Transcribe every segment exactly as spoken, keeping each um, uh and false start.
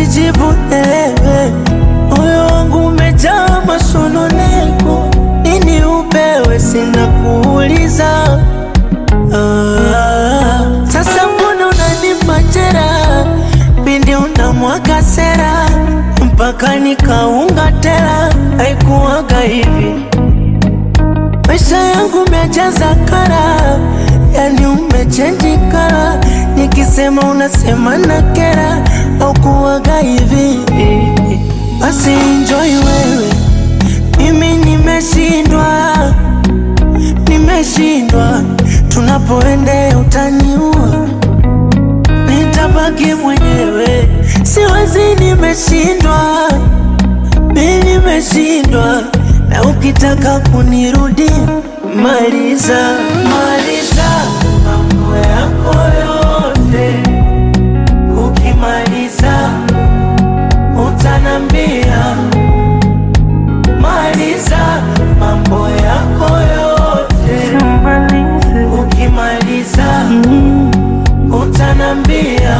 basi jibu elewe. Moyo wangu umejaa masononeko, nini upewe sina kuuliza. Ah, sasa mbona unanipa jeraha pindi unamwaga sera, mpaka nikaunga tela, haikuwaga hivi. Maisha yangu umejaza kara, yani umechange kara, nikisema unasema na kera, haukuwaga hivi. Basi enjoy wewe, mimi nimeshindwa, nimeshindwa. Tunapoende utaniua, nitabaki mwenyewe, siwezi, nimeshindwa, mimi nimeshindwa. Na ukitaka kunirudi, maliza, maliza mambo yako yote. Ukimaliza utanambia, maliza mambo yako yote. Ukimaliza utanambia.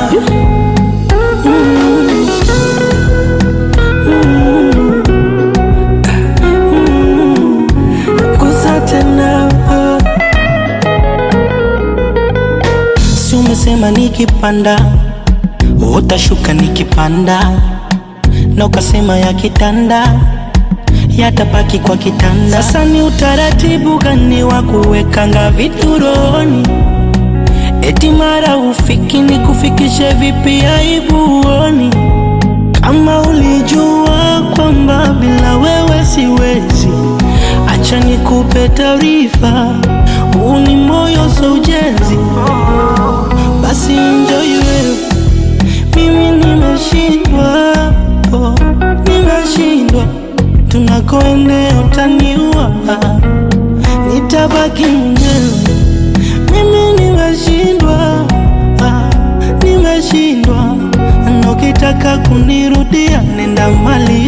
Si umesema nikipanda utashuka, nikipanda na ukasema ya kitanda yatabaki kwa kitanda. Sasa ni utaratibu gani wa kuwekanga vitu rohoni? Eti mara ufiki ni kufikishe vipi, aibu uoni? Kama ulijua kwamba bila wewe siwezi, acha nikupe taarifa, huu ni moyo so ujenzi. Basi enjoy wewe, mimi nimeshindwa, oh, nimeshindwa. Tunakoende utaniua, nitabaki mwenyewe, mimi nimeshindwa, ah, nimeshindwa. Na ukitaka kunirudia, nenda mali